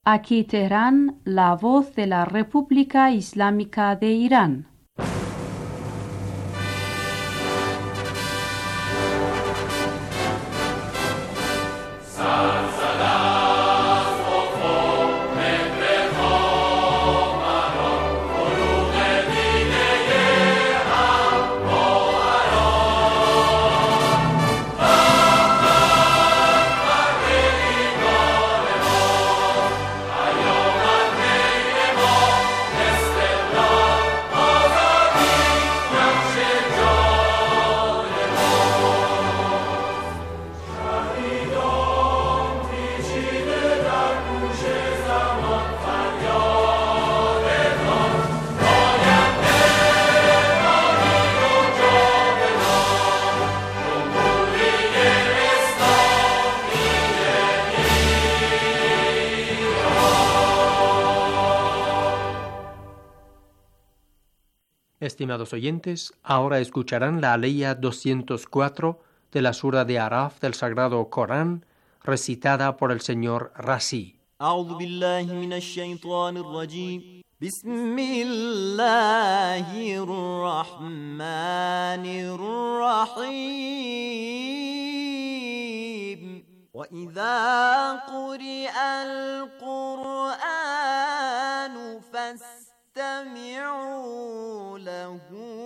Aquí Teherán, la voz de la República Islámica de Irán. Estimados oyentes, ahora escucharán la aleya 204 de la sura de Araf del Sagrado Corán, recitada por el señor Razi. أعوذ بالله من الشيطان الرجيم بسم الله الرحمن الرحيم وإذا قرئ القرآن فاستمعوا له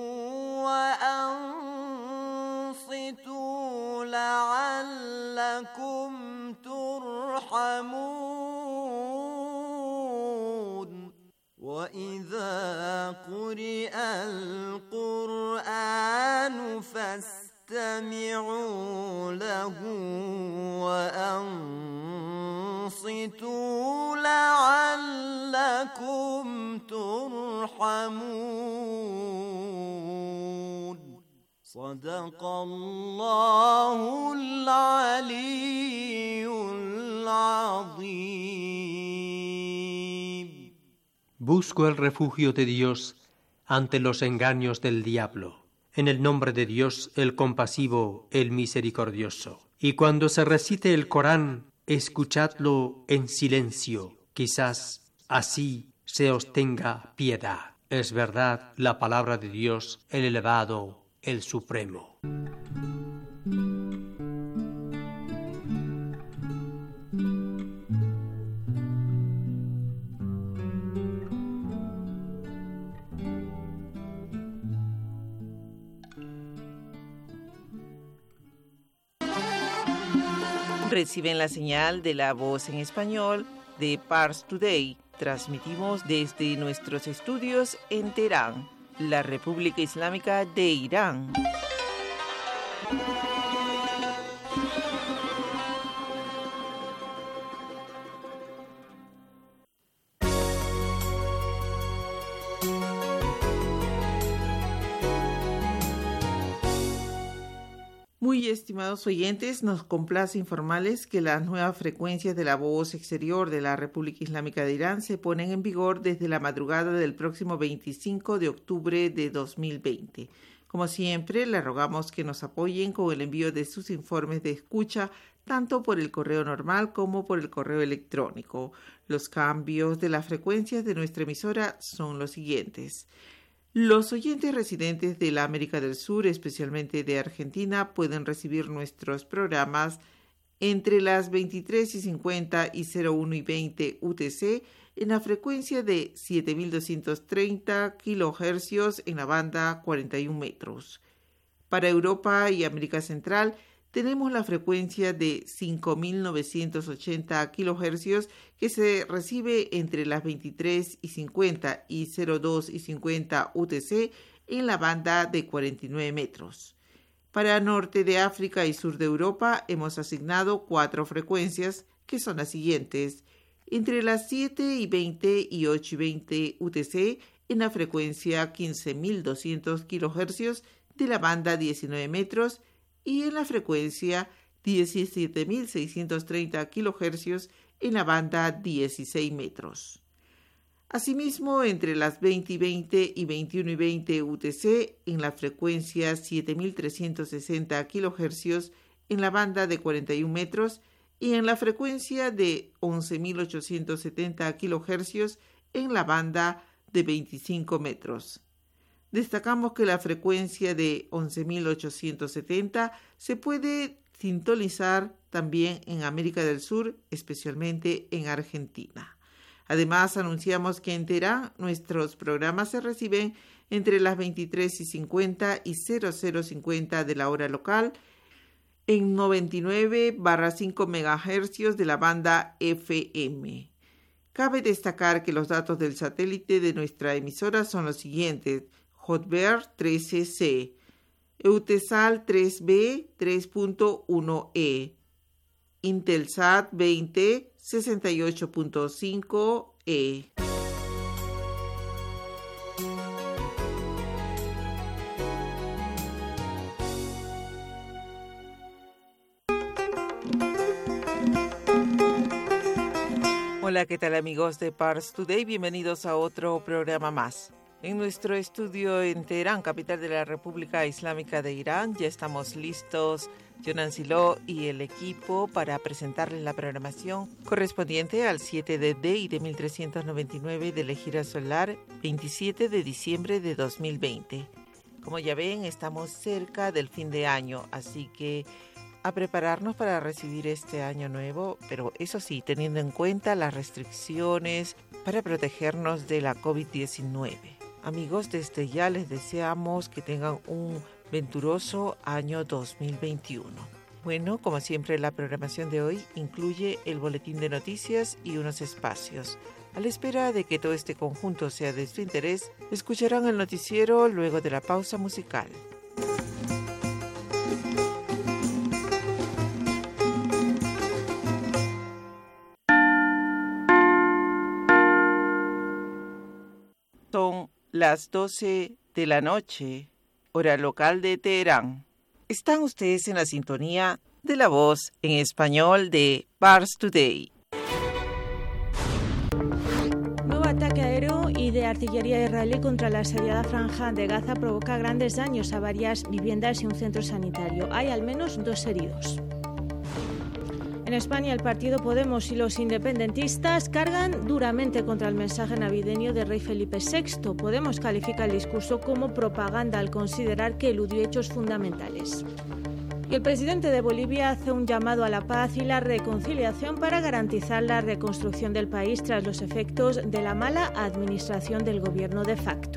وأنصتوا لعلكم ترحمون وإذا قرئ القرآن فاستمعوا له وأنصتوا لعلكم ترحمون صدق الله العلي العظيم. Busco el refugio de Dios ante los engaños del diablo. En el nombre de Dios, el compasivo, el misericordioso. Y cuando se recite el Corán, escuchadlo en silencio. Quizás así se os tenga piedad. Es verdad la palabra de Dios, el elevado, el supremo. Reciben la señal de la voz en español de Pars Today. Transmitimos desde nuestros estudios en Teherán, la República Islámica de Irán. Muy estimados oyentes, nos complace informarles que las nuevas frecuencias de la voz exterior de la República Islámica de Irán se ponen en vigor desde la madrugada del próximo 25 de octubre de 2020. Como siempre, les rogamos que nos apoyen con el envío de sus informes de escucha, tanto por el correo normal como por el correo electrónico. Los cambios de las frecuencias de nuestra emisora son los siguientes. Los oyentes residentes de la América del Sur, especialmente de Argentina, pueden recibir nuestros programas entre las 23:50 y 01:20 UTC en la frecuencia de 7.230 kHz en la banda 41 metros. Para Europa y América Central, tenemos la frecuencia de 5.980 kHz que se recibe entre las 23:50 y 02:50 UTC en la banda de 49 metros. Para Norte de África y Sur de Europa hemos asignado 4 frecuencias que son las siguientes: entre las 7:20 y 8:20 UTC en la frecuencia 15.200 kHz de la banda 19 metros y en la frecuencia 17.630 kHz en la banda 16 metros. Asimismo, entre las 20:20 y 21:20 UTC en la frecuencia 7.360 kHz en la banda de 41 metros y en la frecuencia de 11.870 kHz en la banda de 25 metros. Destacamos que la frecuencia de 11.870 se puede sintonizar también en América del Sur, especialmente en Argentina. Además, anunciamos que en Teherán nuestros programas se reciben entre las 23:50 y 00:50 de la hora local en 99/5 MHz de la banda FM. Cabe destacar que los datos del satélite de nuestra emisora son los siguientes: Hotbird 13C, Eutelsat 3B 3.1E, Intelsat 20 68.5E. Hola, ¿qué tal amigos de Pars Today? Bienvenidos a otro programa más. En nuestro estudio en Teherán, capital de la República Islámica de Irán, ya estamos listos, Jonan Siló y el equipo, para presentarles la programación correspondiente al 7 de Dey de 1399 del Ejira Solar, 27 de diciembre de 2020. Como ya ven, estamos cerca del fin de año, así que a prepararnos para recibir este año nuevo, pero eso sí, teniendo en cuenta las restricciones para protegernos de la COVID-19. Amigos, desde ya les deseamos que tengan un venturoso año 2021. Bueno, como siempre, la programación de hoy incluye el boletín de noticias y unos espacios. A la espera de que todo este conjunto sea de su interés, escucharán el noticiero luego de la pausa musical. Son las 12 de la noche, hora local de Teherán. Están ustedes en la sintonía de la voz en español de Pars Today. Nuevo ataque aéreo y de artillería israelí contra la asediada franja de Gaza provoca grandes daños a varias viviendas y un centro sanitario. Hay al menos 2 heridos. En España, el partido Podemos y los independentistas cargan duramente contra el mensaje navideño de Rey Felipe VI. Podemos califica el discurso como propaganda al considerar que eludió hechos fundamentales. Y el presidente de Bolivia hace un llamado a la paz y la reconciliación para garantizar la reconstrucción del país tras los efectos de la mala administración del gobierno de facto.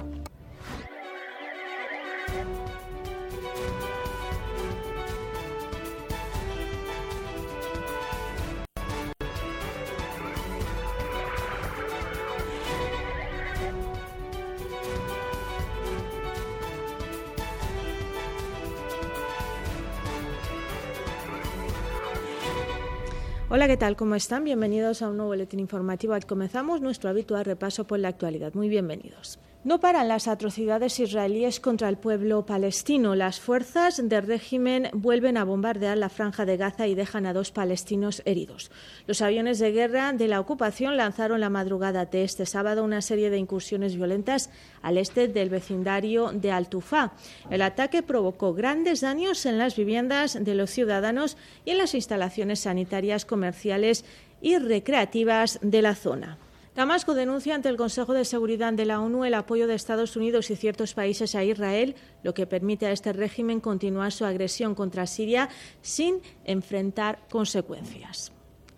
Hola, ¿qué tal? ¿Cómo están? Bienvenidos a un nuevo boletín informativo. Comenzamos nuestro habitual repaso por la actualidad. Muy bienvenidos. No paran las atrocidades israelíes contra el pueblo palestino. Las fuerzas del régimen vuelven a bombardear la franja de Gaza y dejan a 2 palestinos heridos. Los aviones de guerra de la ocupación lanzaron la madrugada de este sábado una serie de incursiones violentas al este del vecindario de Al-Tufá. El ataque provocó grandes daños en las viviendas de los ciudadanos y en las instalaciones sanitarias, comerciales y recreativas de la zona. Damasco denuncia ante el Consejo de Seguridad de la ONU el apoyo de Estados Unidos y ciertos países a Israel, lo que permite a este régimen continuar su agresión contra Siria sin enfrentar consecuencias.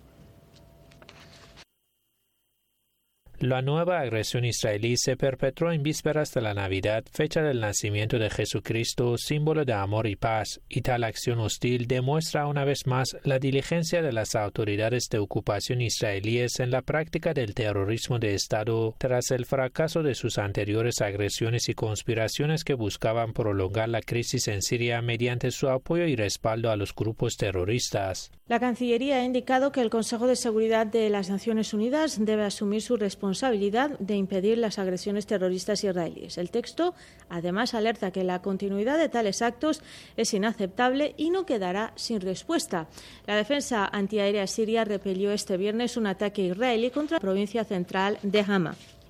La nueva agresión israelí se perpetró en vísperas de la Navidad, fecha del nacimiento de Jesucristo, símbolo de amor y paz, y tal acción hostil demuestra una vez más la diligencia de las autoridades de ocupación israelíes en la práctica del terrorismo de Estado tras el fracaso de sus anteriores agresiones y conspiraciones que buscaban prolongar la crisis en Siria mediante su apoyo y respaldo a los grupos terroristas. La Cancillería ha indicado que el Consejo de Seguridad de las Naciones Unidas debe asumir su responsabilidad de impedir las agresiones terroristas israelíes. El texto, además, alerta que la continuidad de tales actos es inaceptable y no quedará sin respuesta. La defensa antiaérea siria repelió este viernes un ataque israelí contra la provincia central de Hama.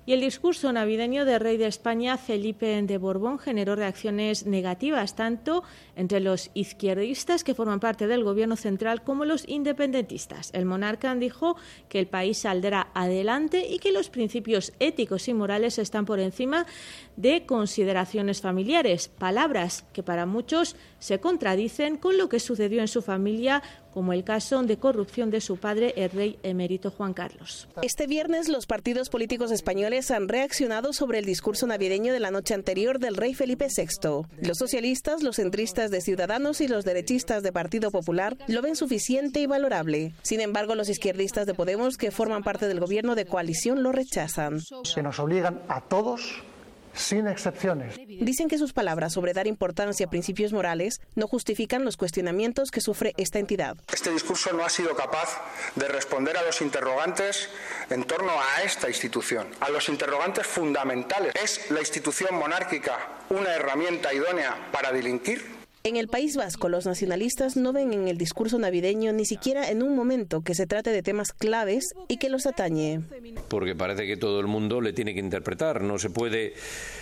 Y el discurso navideño del rey de España, Felipe de Borbón, generó reacciones negativas tanto entre los izquierdistas que forman parte del gobierno central como los independentistas. El monarca dijo que el país saldrá adelante y que los principios éticos y morales están por encima de consideraciones familiares, palabras que para muchos se contradicen con lo que sucedió en su familia, como el caso de corrupción de su padre, el rey emérito Juan Carlos. Este viernes los partidos políticos españoles han reaccionado sobre el discurso navideño de la noche anterior del rey Felipe VI. Los socialistas, los centristas de Ciudadanos y los derechistas de Partido Popular lo ven suficiente y valorable. Sin embargo, los izquierdistas de Podemos, que forman parte del gobierno de coalición, lo rechazan. Que nos obligan a todos, sin excepciones. Dicen que sus palabras sobre dar importancia a principios morales no justifican los cuestionamientos que sufre esta entidad. Este discurso no ha sido capaz de responder a los interrogantes en torno a esta institución, a los interrogantes fundamentales. ¿Es la institución monárquica una herramienta idónea para delinquir? En el País Vasco, los nacionalistas no ven en el discurso navideño ni siquiera en un momento que se trate de temas claves y que los atañe. Porque parece que todo el mundo le tiene que interpretar. No se puede,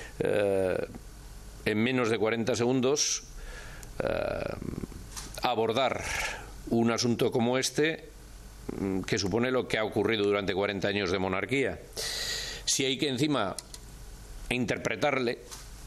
en menos de 40 segundos, abordar un asunto como este, que supone lo que ha ocurrido durante 40 años de monarquía. Si hay que encima interpretarle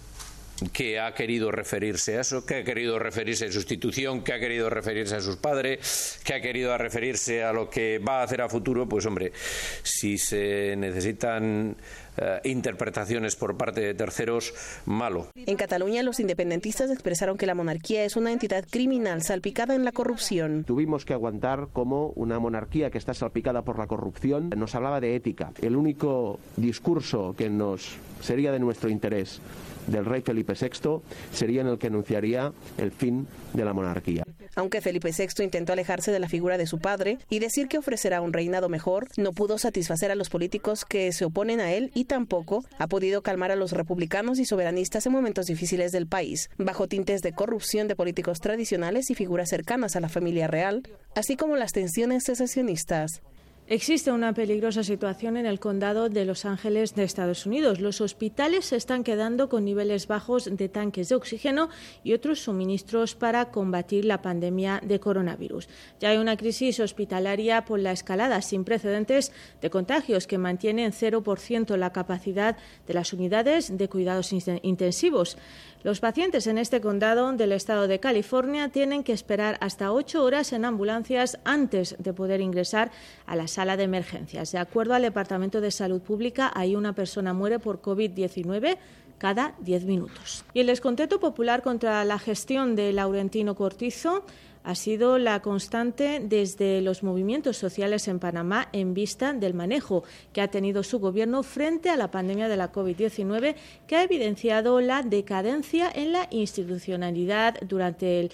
que ha querido referirse a eso, que ha querido referirse a su institución, que ha querido referirse a sus padres, que ha querido referirse a lo que va a hacer a futuro, pues hombre, si se necesitan interpretaciones por parte de terceros, malo. En Cataluña, los independentistas expresaron que la monarquía es una entidad criminal salpicada en la corrupción. Tuvimos que aguantar como una monarquía que está salpicada por la corrupción nos hablaba de ética. El único discurso que nos sería de nuestro interés del rey Felipe VI sería en el que anunciaría el fin de la monarquía. Aunque Felipe VI intentó alejarse de la figura de su padre y decir que ofrecerá un reinado mejor, no pudo satisfacer a los políticos que se oponen a él y tampoco ha podido calmar a los republicanos y soberanistas en momentos difíciles del país, bajo tintes de corrupción de políticos tradicionales y figuras cercanas a la familia real, así como las tensiones secesionistas. Existe una peligrosa situación en el condado de Los Ángeles de Estados Unidos. Los hospitales se están quedando con niveles bajos de tanques de oxígeno y otros suministros para combatir la pandemia de coronavirus. Ya hay una crisis hospitalaria por la escalada sin precedentes de contagios que mantiene en 0% la capacidad de las unidades de cuidados intensivos. Los pacientes en este condado del estado de California tienen que esperar hasta 8 horas en ambulancias antes de poder ingresar a la sala de emergencias. De acuerdo al Departamento de Salud Pública, ahí una persona muere por COVID-19 cada 10 minutos. Y el descontento popular contra la gestión de Laurentino Cortizo ha sido la constante desde los movimientos sociales en Panamá en vista del manejo que ha tenido su gobierno frente a la pandemia de la COVID-19, que ha evidenciado la decadencia en la institucionalidad durante el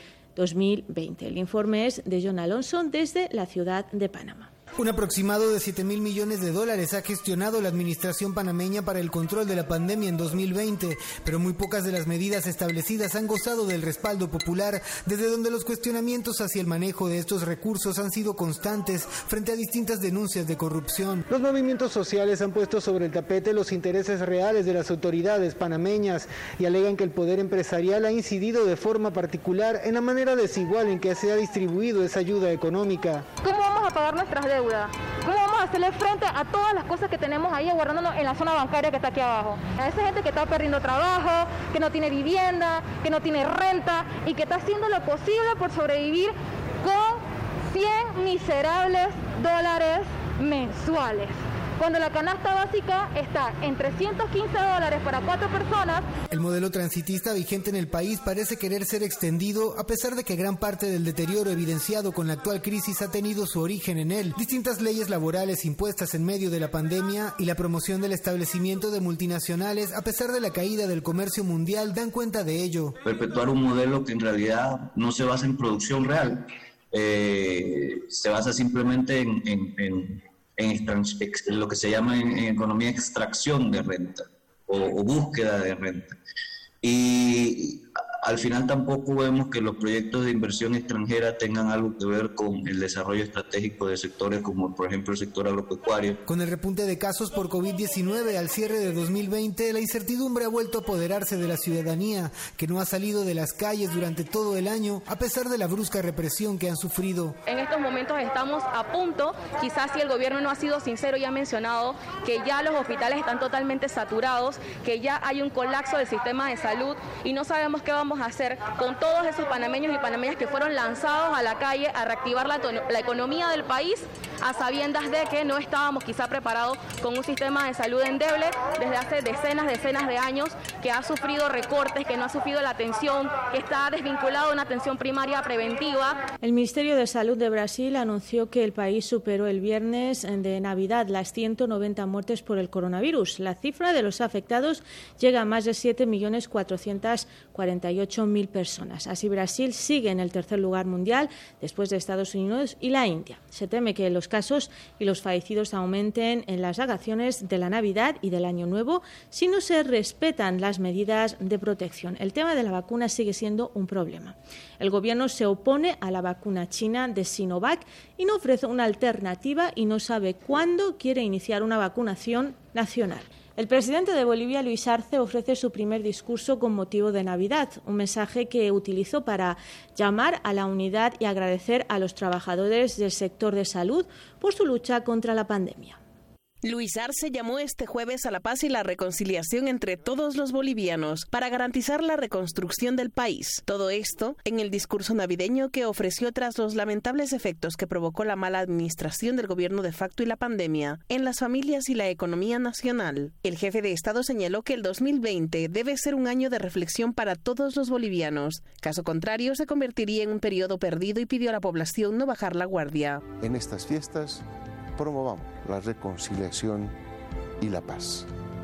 2020. El informe es de John Alonso desde la ciudad de Panamá. Un aproximado de $7,000 millones ha gestionado la administración panameña para el control de la pandemia en 2020, pero muy pocas de las medidas establecidas han gozado del respaldo popular, desde donde los cuestionamientos hacia el manejo de estos recursos han sido constantes frente a distintas denuncias de corrupción. Los movimientos sociales han puesto sobre el tapete los intereses reales de las autoridades panameñas y alegan que el poder empresarial ha incidido de forma particular en la manera desigual en que se ha distribuido esa ayuda económica. ¿Cómo vamos a pagar nuestras deudas? ¿Cómo vamos a hacerle frente a todas las cosas que tenemos ahí aguardándonos en la zona bancaria que está aquí abajo? A esa gente que está perdiendo trabajo, que no tiene vivienda, que no tiene renta y que está haciendo lo posible por sobrevivir con 100 miserables dólares mensuales. Cuando la canasta básica está en $315 para 4 personas. El modelo transitista vigente en el país parece querer ser extendido, a pesar de que gran parte del deterioro evidenciado con la actual crisis ha tenido su origen en él. Distintas leyes laborales impuestas en medio de la pandemia y la promoción del establecimiento de multinacionales, a pesar de la caída del comercio mundial, dan cuenta de ello. Perpetuar un modelo que en realidad no se basa en producción real, se basa simplemente en lo que se llama en economía extracción de renta o búsqueda de renta. Y al final tampoco vemos que los proyectos de inversión extranjera tengan algo que ver con el desarrollo estratégico de sectores como por ejemplo el sector agropecuario. Con el repunte de casos por COVID-19 al cierre de 2020, la incertidumbre ha vuelto a apoderarse de la ciudadanía, que no ha salido de las calles durante todo el año, a pesar de la brusca represión que han sufrido. En estos momentos estamos a punto, quizás si el gobierno no ha sido sincero y ha mencionado que ya los hospitales están totalmente saturados, que ya hay un colapso del sistema de salud y no sabemos qué vamos a hacer con todos esos panameños y panameñas que fueron lanzados a la calle a reactivar la economía del país, a sabiendas de que no estábamos quizá preparados con un sistema de salud endeble desde hace decenas de años, que ha sufrido recortes, que no ha sufrido la atención, que está desvinculado de una atención primaria preventiva. El Ministerio de Salud de Brasil anunció que el país superó el viernes de Navidad las 190 muertes por el coronavirus. La cifra de los afectados llega a más de 7.448.000 personas. Así, Brasil sigue en el tercer lugar mundial después de Estados Unidos y la India. Se teme que los casos y los fallecidos aumenten en las vacaciones de la Navidad y del Año Nuevo si no se respetan las medidas de protección. El tema de la vacuna sigue siendo un problema. El gobierno se opone a la vacuna china de Sinovac y no ofrece una alternativa y no sabe cuándo quiere iniciar una vacunación nacional. El presidente de Bolivia, Luis Arce, ofrece su primer discurso con motivo de Navidad, un mensaje que utilizó para llamar a la unidad y agradecer a los trabajadores del sector de salud por su lucha contra la pandemia. Luis Arce llamó este jueves a la paz y la reconciliación entre todos los bolivianos para garantizar la reconstrucción del país. Todo esto en el discurso navideño que ofreció tras los lamentables efectos que provocó la mala administración del gobierno de facto y la pandemia en las familias y la economía nacional. El jefe de Estado señaló que el 2020 debe ser un año de reflexión para todos los bolivianos. Caso contrario, se convertiría en un periodo perdido y pidió a la población no bajar la guardia. En estas fiestas promovamos la reconciliación y la paz.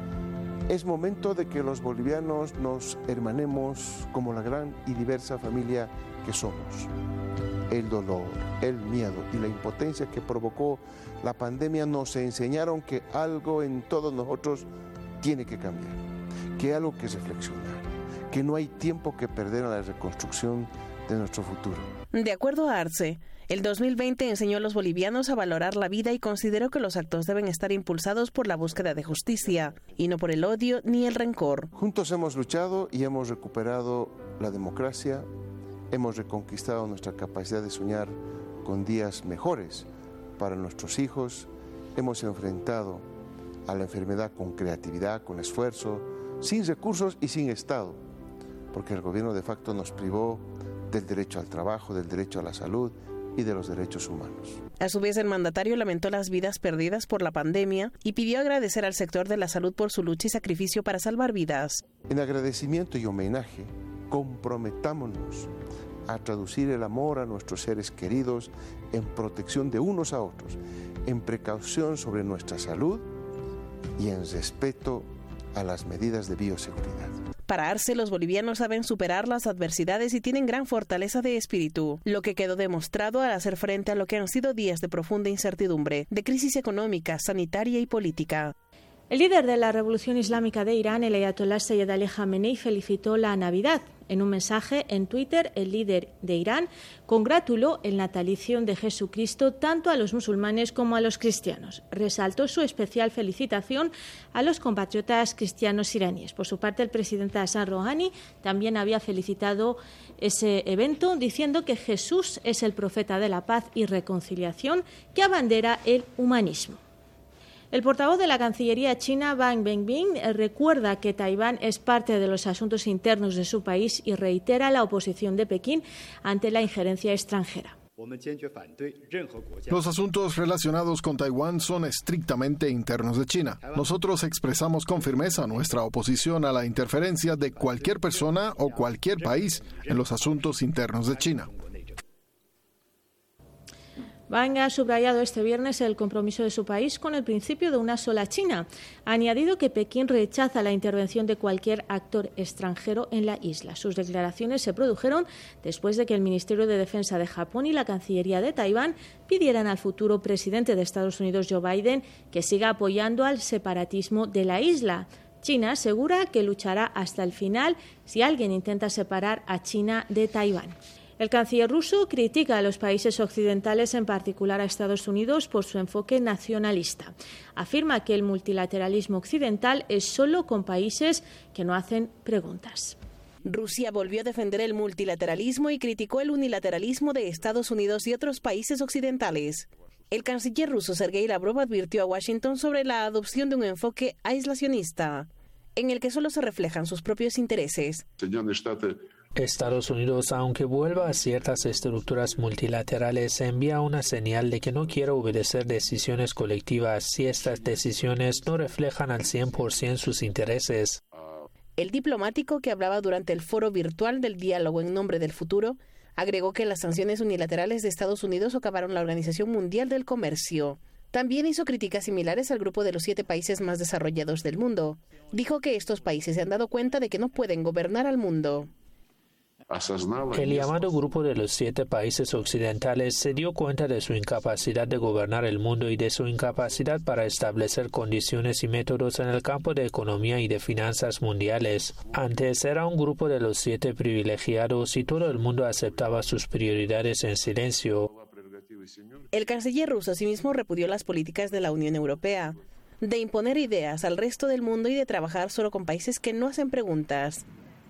Es momento de que los bolivianos nos hermanemos como la gran y diversa familia que somos. El dolor, el miedo y la impotencia que provocó la pandemia nos enseñaron que algo en todos nosotros tiene que cambiar, que hay algo que reflexionar, que no hay tiempo que perder en la reconstrucción de nuestro futuro. De acuerdo a Arce, el 2020 enseñó a los bolivianos a valorar la vida y consideró que los actos deben estar impulsados por la búsqueda de justicia y no por el odio ni el rencor. Juntos hemos luchado y hemos recuperado la democracia, hemos reconquistado nuestra capacidad de soñar con días mejores para nuestros hijos, hemos enfrentado a la enfermedad con creatividad, con esfuerzo, sin recursos y sin Estado, porque el gobierno de facto nos privó del derecho al trabajo, del derecho a la salud y de los derechos humanos. A su vez, el mandatario lamentó las vidas perdidas por la pandemia y pidió agradecer al sector de la salud por su lucha y sacrificio para salvar vidas. En agradecimiento y homenaje, comprometámonos a traducir el amor a nuestros seres queridos en protección de unos a otros, en precaución sobre nuestra salud y en respeto a las medidas de bioseguridad. Para Arce, los bolivianos saben superar las adversidades y tienen gran fortaleza de espíritu, lo que quedó demostrado al hacer frente a lo que han sido días de profunda incertidumbre, de crisis económica, sanitaria y política. El líder de la Revolución Islámica de Irán, el ayatolá Sayyid Ali Jamenei, felicitó la Navidad. En un mensaje en Twitter, el líder de Irán congratuló el natalicio de Jesucristo tanto a los musulmanes como a los cristianos. Resaltó su especial felicitación a los compatriotas cristianos iraníes. Por su parte, el presidente Hassan Rouhani también había felicitado ese evento, diciendo que Jesús es el profeta de la paz y reconciliación que abandera el humanismo. El portavoz de la Cancillería china, Wang Wenbin, recuerda que Taiwán es parte de los asuntos internos de su país y reitera la oposición de Pekín ante la injerencia extranjera. Los asuntos relacionados con Taiwán son estrictamente internos de China. Nosotros expresamos con firmeza nuestra oposición a la interferencia de cualquier persona o cualquier país en los asuntos internos de China. Wang ha subrayado este viernes el compromiso de su país con el principio de una sola China. Ha añadido que Pekín rechaza la intervención de cualquier actor extranjero en la isla. Sus declaraciones se produjeron después de que el Ministerio de Defensa de Japón y la Cancillería de Taiwán pidieran al futuro presidente de Estados Unidos, Joe Biden, que siga apoyando al separatismo de la isla. China asegura que luchará hasta el final si alguien intenta separar a China de Taiwán. El canciller ruso critica a los países occidentales, en particular a Estados Unidos, por su enfoque nacionalista. Afirma que el multilateralismo occidental es solo con países que no hacen preguntas. Rusia volvió a defender el multilateralismo y criticó el unilateralismo de Estados Unidos y otros países occidentales. El canciller ruso Sergei Lavrov advirtió a Washington sobre la adopción de un enfoque aislacionista, en el que solo se reflejan sus propios intereses. Estados Unidos, aunque vuelva a ciertas estructuras multilaterales, envía una señal de que no quiere obedecer decisiones colectivas si estas decisiones no reflejan al 100% sus intereses. El diplomático, que hablaba durante el foro virtual del Diálogo en Nombre del Futuro, agregó que las sanciones unilaterales de Estados Unidos socavaron la Organización Mundial del Comercio. También hizo críticas similares al grupo de los 7 países más desarrollados del mundo. Dijo que estos países se han dado cuenta de que no pueden gobernar al mundo. El llamado grupo de los 7 países occidentales se dio cuenta de su incapacidad de gobernar el mundo y de su incapacidad para establecer condiciones y métodos en el campo de economía y de finanzas mundiales. Antes era un grupo de los 7 privilegiados y todo el mundo aceptaba sus prioridades en silencio. El canciller ruso asimismo repudió las políticas de la Unión Europea, de imponer ideas al resto del mundo y de trabajar solo con países que no hacen preguntas.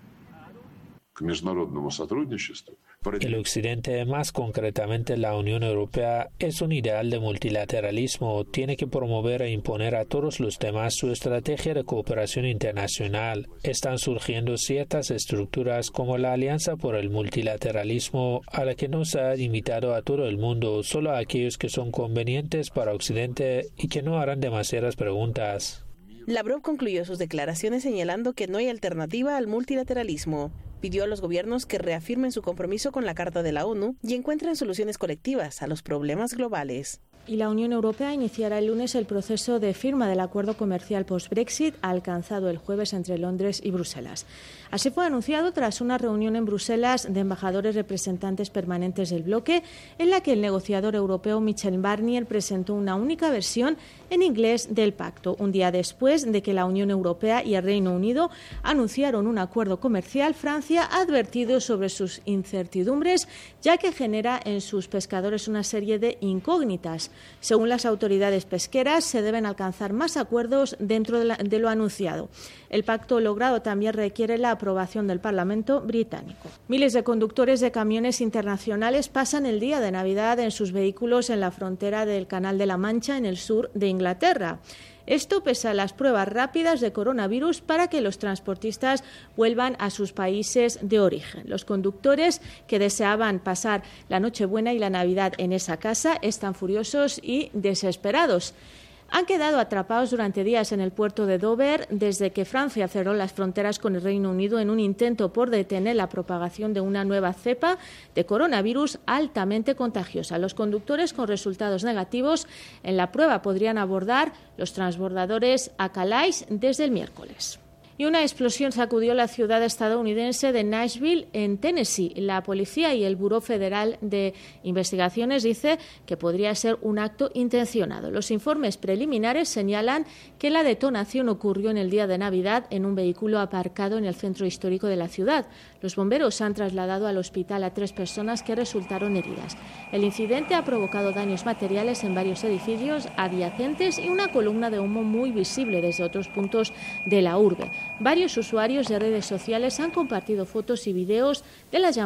El Occidente, más concretamente la Unión Europea, es un ideal de multilateralismo. Tiene que promover e imponer a todos los demás su estrategia de cooperación internacional. Están surgiendo ciertas estructuras como la Alianza por el Multilateralismo, a la que no se ha invitado a todo el mundo, solo a aquellos que son convenientes para Occidente y que no harán demasiadas preguntas. Lavrov concluyó sus declaraciones señalando que no hay alternativa al multilateralismo. Pidió a los gobiernos que reafirmen su compromiso con la Carta de la ONU y encuentren soluciones colectivas a los problemas globales. Y la Unión Europea iniciará el lunes el proceso de firma del acuerdo comercial post-Brexit alcanzado el jueves entre Londres y Bruselas. Así fue anunciado tras una reunión en Bruselas de embajadores representantes permanentes del bloque, en la que el negociador europeo Michel Barnier presentó una única versión en inglés del pacto, un día después de que la Unión Europea y el Reino Unido anunciaron un acuerdo comercial. Francia ha advertido sobre sus incertidumbres, ya que genera en sus pescadores una serie de incógnitas. Según las autoridades pesqueras, se deben alcanzar más acuerdos dentro de lo anunciado. El pacto logrado también requiere la aprobación del Parlamento británico. Miles de conductores de camiones internacionales pasan el día de Navidad en sus vehículos en la frontera del Canal de la Mancha, en el sur de Inglaterra. Esto pese a las pruebas rápidas de coronavirus para que los transportistas vuelvan a sus países de origen. Los conductores que deseaban pasar la Nochebuena y la Navidad en esa casa están furiosos y desesperados. Han quedado atrapados durante días en el puerto de Dover desde que Francia cerró las fronteras con el Reino Unido en un intento por detener la propagación de una nueva cepa de coronavirus altamente contagiosa. Los conductores con resultados negativos en la prueba podrían abordar los transbordadores a Calais desde el miércoles. Y una explosión sacudió la ciudad estadounidense de Nashville, en Tennessee. La policía y el Buró Federal de Investigaciones dice que podría ser un acto intencionado. Los informes preliminares señalan que la detonación ocurrió en el día de Navidad en un vehículo aparcado en el centro histórico de la ciudad. Los bomberos han trasladado al hospital a 3 personas que resultaron heridas. El incidente ha provocado daños materiales en varios edificios adyacentes y una columna de humo muy visible desde otros puntos de la urbe. Varios usuarios de redes sociales han compartido fotos y videos de las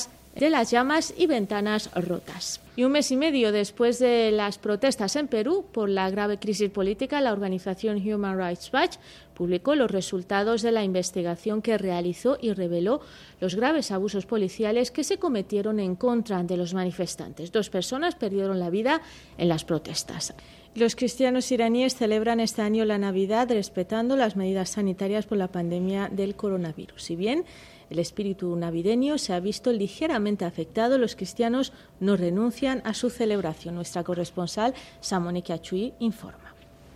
llamas y ventanas rotas. Y un mes y medio después de las protestas en Perú por la grave crisis política, la organización Human Rights Watch publicó los resultados de la investigación que realizó y reveló los graves abusos policiales que se cometieron en contra de los manifestantes. 2 personas perdieron la vida en las protestas. Los cristianos iraníes celebran este año la Navidad respetando las medidas sanitarias por la pandemia del coronavirus. Si bien el espíritu navideño se ha visto ligeramente afectado, los cristianos no renuncian a su celebración. Nuestra corresponsal, Samone Kiachui, informa.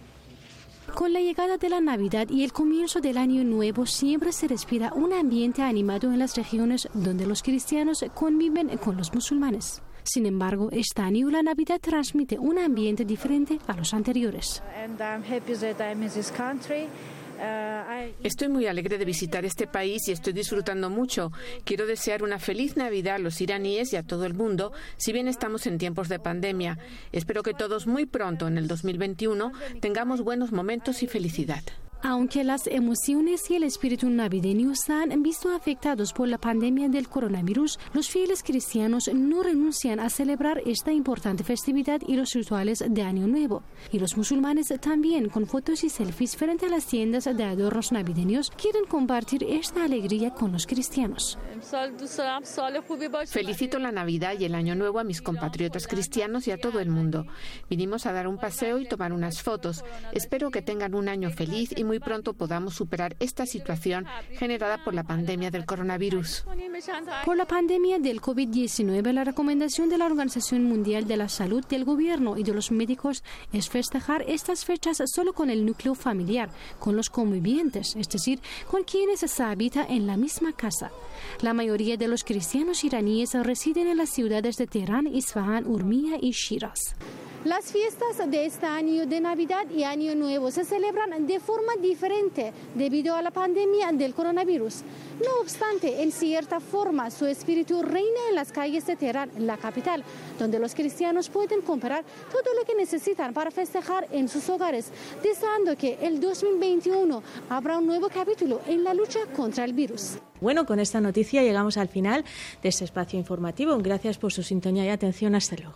Con la llegada de la Navidad y el comienzo del Año Nuevo siempre se respira un ambiente animado en las regiones donde los cristianos conviven con los musulmanes. Sin embargo, este año la Navidad transmite un ambiente diferente a los anteriores. Estoy muy alegre de visitar este país y estoy disfrutando mucho. Quiero desear una feliz Navidad a los iraníes y a todo el mundo, si bien estamos en tiempos de pandemia. Espero que todos muy pronto, en el 2021, tengamos buenos momentos y felicidad. Aunque las emociones y el espíritu navideño se han visto afectados por la pandemia del coronavirus, los fieles cristianos no renuncian a celebrar esta importante festividad y los rituales de Año Nuevo. Y los musulmanes también, con fotos y selfies frente a las tiendas de adornos navideños, quieren compartir esta alegría con los cristianos. Felicito la Navidad y el Año Nuevo a mis compatriotas cristianos y a todo el mundo. Vinimos a dar un paseo y tomar unas fotos. Espero que tengan un año feliz y muy pronto podamos superar esta situación generada por la pandemia del coronavirus. Por la pandemia del COVID-19, la recomendación de la Organización Mundial de la Salud, del gobierno y de los médicos es festejar estas fechas solo con el núcleo familiar, con los convivientes, es decir, con quienes se habita en la misma casa. La mayoría de los cristianos iraníes residen en las ciudades de Teherán, Isfahán, Urmia y Shiraz. Las fiestas de este año de Navidad y Año Nuevo se celebran de forma diferente debido a la pandemia del coronavirus. No obstante, en cierta forma, su espíritu reina en las calles de Teherán, la capital, donde los cristianos pueden comprar todo lo que necesitan para festejar en sus hogares, deseando que el 2021 habrá un nuevo capítulo en la lucha contra el virus. Bueno, con esta noticia llegamos al final de este espacio informativo. Gracias por su sintonía y atención. Hasta luego.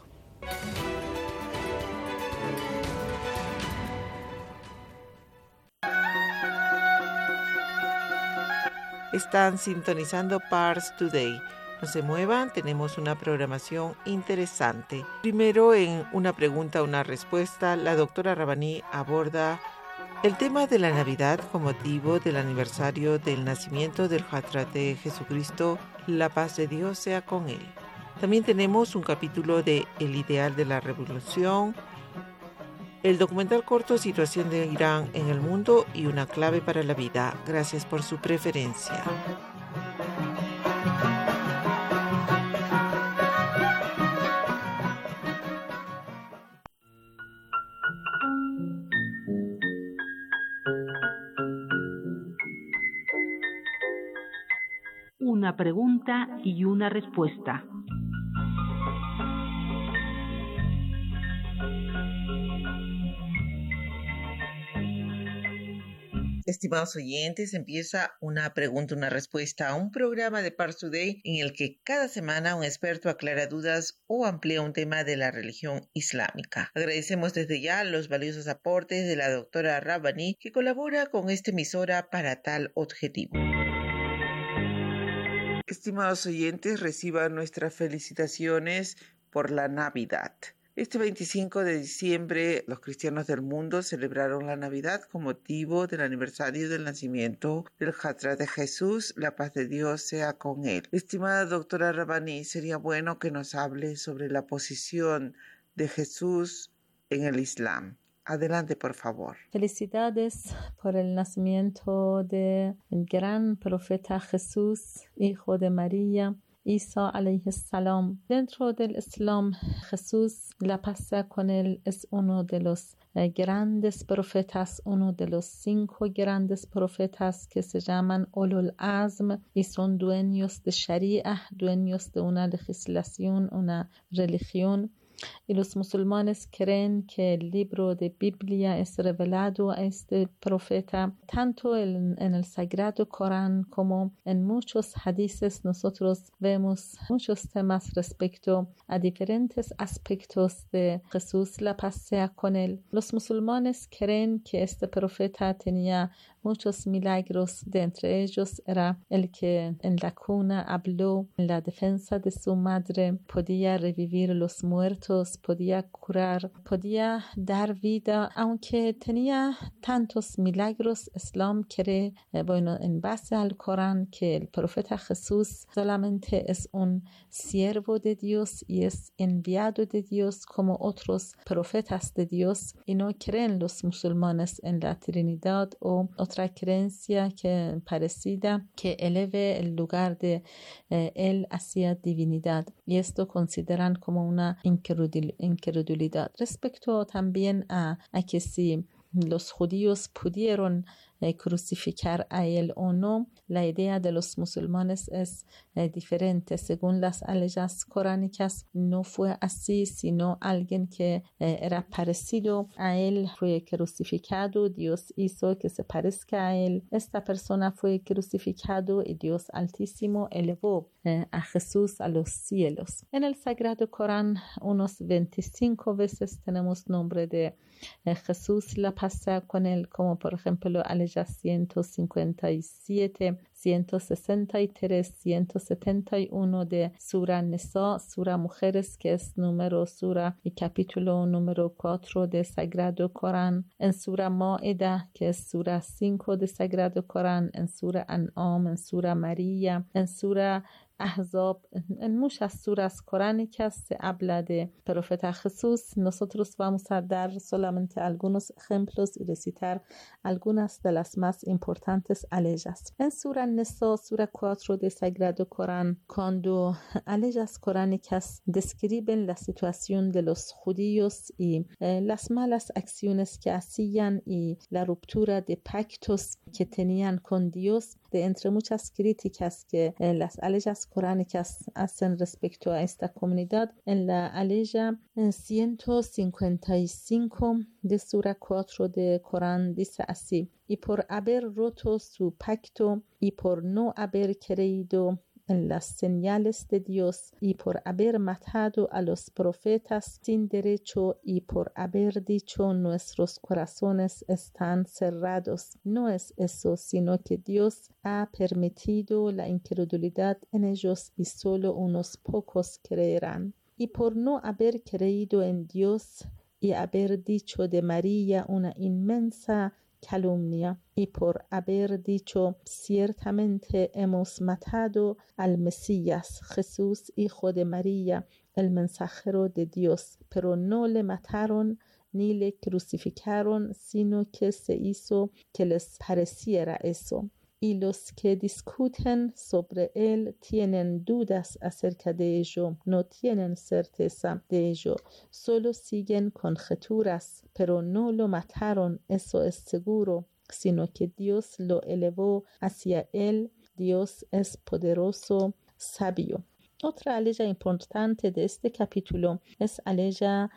Están sintonizando Pars Today. No se muevan, tenemos una programación interesante. Primero, en una pregunta, una respuesta, la doctora Rabbani aborda el tema de la Navidad con motivo del aniversario del nacimiento del Hazrat de Jesucristo. La paz de Dios sea con él. También tenemos un capítulo de El ideal de la revolución, el documental corto Situación de Irán en el mundo y una clave para la vida. Gracias por su preferencia. Una pregunta y una respuesta. Estimados oyentes, empieza una pregunta, una respuesta, un programa de Pars Today en el que cada semana un experto aclara dudas o amplía un tema de la religión islámica. Agradecemos desde ya los valiosos aportes de la doctora Rabbani, que colabora con esta emisora para tal objetivo. Estimados oyentes, reciban nuestras felicitaciones por la Navidad. Este 25 de diciembre, los cristianos del mundo celebraron la Navidad con motivo del aniversario del nacimiento del Hazrat de Jesús. La paz de Dios sea con él. Estimada doctora Rabbani, sería bueno que nos hable sobre la posición de Jesús en el Islam. Adelante, por favor. Felicidades por el nacimiento del gran profeta Jesús, hijo de María, Isa alayhi salam. Dentro del Islam, Jesús, la paz con él, es uno de los grandes profetas, uno de los 5 grandes profetas que se llaman Ulul Azm y son dueños de Sharia, dueños de una legislación, una religión. Y los musulmanes creen que el libro de Biblia es revelado a este profeta, tanto en el Sagrado Corán como en muchos hadices. Nosotros vemos muchos temas respecto a diferentes aspectos de Jesús, la paz sea con él. Los musulmanes creen que este profeta tenía muchos milagros, de entre ellos era el que en la cuna habló en la defensa de su madre, podía revivir los muertos, podía curar, podía dar vida. Aunque tenía tantos milagros, Islam cree, en base al Corán, que el profeta Jesús solamente es un siervo de Dios y es enviado de Dios como otros profetas de Dios, y no creen los musulmanes en la Trinidad o otra creencia que parecida que eleve el lugar de él hacia divinidad, y esto consideran como una incredulidad. Respecto también a que si los judíos pudieron crucificar a él o no. La idea de los musulmanes es diferente. Según las leyes coránicas, no fue así, sino alguien que era parecido a él fue crucificado. Dios hizo que se parezca a él. Esta persona fue crucificado y Dios Altísimo elevó a Jesús a los cielos. En el Sagrado Corán, unos 25 veces tenemos nombre de Jesús, la pasa con él, como por ejemplo Aleya 157, 163, 171 de Sura Nisa, Sura Mujeres, que es Sura y capítulo número 4 de Sagrado Corán, en Sura Maida, que es Sura 5 de Sagrado Corán, en Sura An'am, en Sura María, en Sura Ahzab, en muchas suras coránicas se habla de profeta Jesús. Nosotros vamos a dar solamente algunos ejemplos y recitar algunas de las más importantes aleyas. En Sura Nisa, Sura 4 de Sagrado Corán, cuando aleyas coránicas describen la situación de los judíos y las malas acciones que hacían y la ruptura de pactos que tenían con Dios, de entre muchas críticas que las aleyas coránicas hacen respecto a esta comunidad, en la aleya 155 de Sura 4 de Corán dice así: y por haber roto su pacto y por no haber creído en las señales de Dios y por haber matado a los profetas sin derecho y por haber dicho nuestros corazones están cerrados. No es eso, sino que Dios ha permitido la incredulidad en ellos y solo unos pocos creerán. Y por no haber creído en Dios y haber dicho de María una inmensa calumnia, y por haber dicho ciertamente hemos matado al Mesías, Jesús, hijo de María, el mensajero de Dios, pero no le mataron ni le crucificaron, sino que se hizo que les pareciera eso. Y los que discuten sobre él tienen dudas acerca de ello, no tienen certeza de ello, solo siguen conjeturas, pero no lo mataron, eso es seguro, sino que Dios lo elevó hacia él. Dios es poderoso, sabio. Otra aleya importante de este capítulo es aleya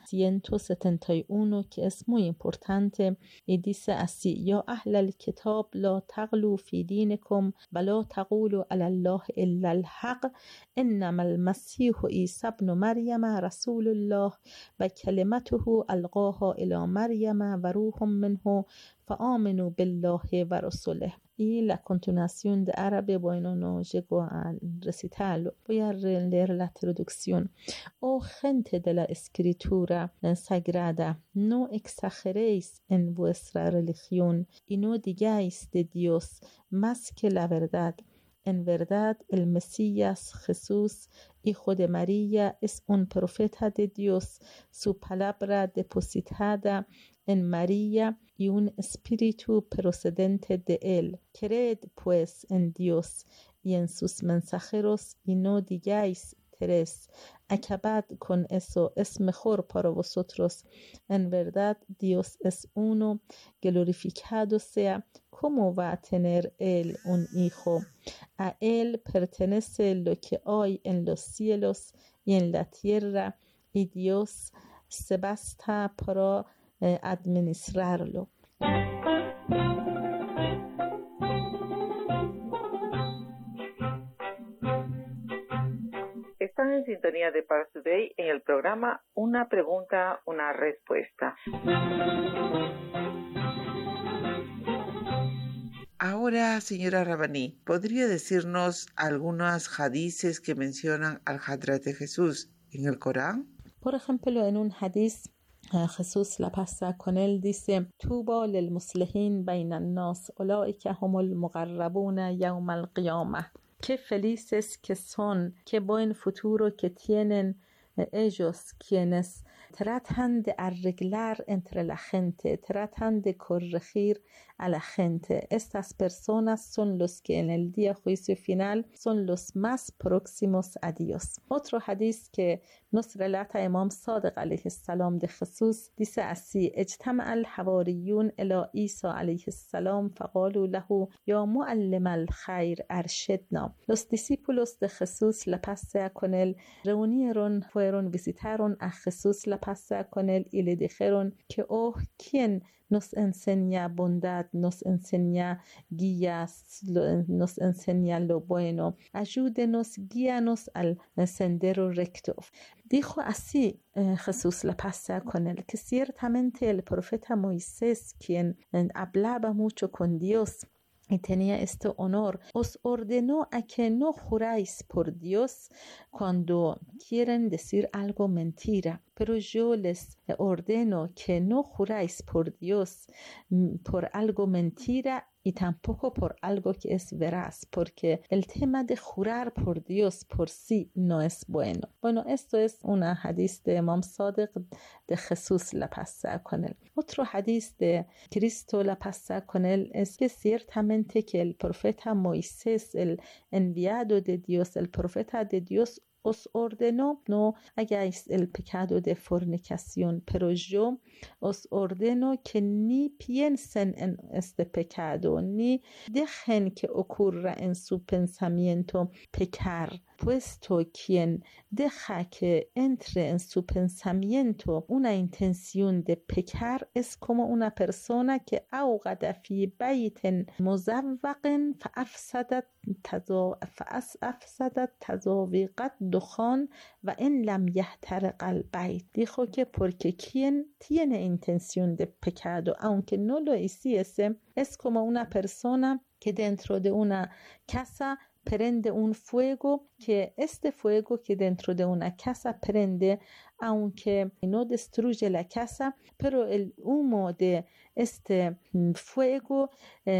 171, que es muy importante y dice así: Ya ahl al-kitab la taghlu fi dinikum wa la taqulu ala Allah illa al-haq innama al-masih Isa ibn Maryam rasulullah wa kalimatuhu alqaha ila Maryam wa ruhun minhu فآمنوا بالله و رسوله. Y la continuación de árabe, bueno, no llegó a recitarlo. Voy a leer la traducción. Oh gente de la escritura sagrada, no exageréis en vuestra religión y no digáis de Dios más que la verdad. En verdad, el Mesías Jesús, hijo de María, es un profeta de Dios, su palabra depositada en María y un espíritu procedente de él. Creed pues en Dios y en sus mensajeros y no digáis tres. Acabad con eso, es mejor para vosotros. En verdad, Dios es uno, glorificado sea. ¿Cómo va a tener él un hijo? A él pertenece lo que hay en los cielos y en la tierra, y Dios se basta para administrarlo. Están en sintonía de Pars Today en el programa Una pregunta, una respuesta. Ahora, señora Rabaní, ¿podría decirnos algunos hadices que mencionan al Hadrat de Jesús en el Corán? Por ejemplo, en un hadiz, Jesús, la pasa con él, dice: Tuba lil muslihin bayna an-nas, ulaika humul muqarrabuna yawm al-qiyamah. Qué felices que son, qué buen futuro que tienen ellos quienes tratan de arreglar entre la gente, tratan de corregir a la gente. Estas personas son los que en el día juicio final son los más próximos a Dios. Otro hadith que nos relata Imam Sadiq alayhi السلام de Jesús dice así: اجتمع الحواريون إلى عيسى عليه السلام فقالوا له يا معلم الخير أرشدنا. Los discípulos de Jesús, la paz sea con él, visitaron a Jesús, la paz sea con él, y le dijeron que ¿quién nos enseña bondad, nos enseña guías, nos enseña lo bueno? Ayúdenos, guíanos al sendero recto. Dijo así Jesús, la paz sea con él, que ciertamente el profeta Moisés, quien hablaba mucho con Dios y tenía este honor, os ordenó a que no juráis por Dios cuando quieren decir algo mentira. Pero yo les ordeno que no juráis por Dios por algo mentira y tampoco por algo que es veraz, porque el tema de jurar por Dios por sí no es bueno. Bueno, esto es una hadith de Imam Sadiq de Jesús, la paz sea con él. Otro hadith de Cristo, la paz sea con él, es que ciertamente que el profeta Moisés, el enviado de Dios, el profeta de Dios, os ordenó no hagáis el pecado de fornicación, pero yo os ordeno que ni piensen en este pecado, ni dejen que ocurra en su pensamiento pecar, puesto quien deja que entre en su pensamiento una intención de pecar es como una persona que أوقد في بيت مزوق فأفسدت تزويقات دخان و en lam يحترق البيت. Dijo que porque quien tiene intención de pecado, aunque no lo hiciese, es como una persona que dentro de una casa prende un fuego, que este fuego que dentro de una casa prende, aunque no destruye la casa, pero el humo de este fuego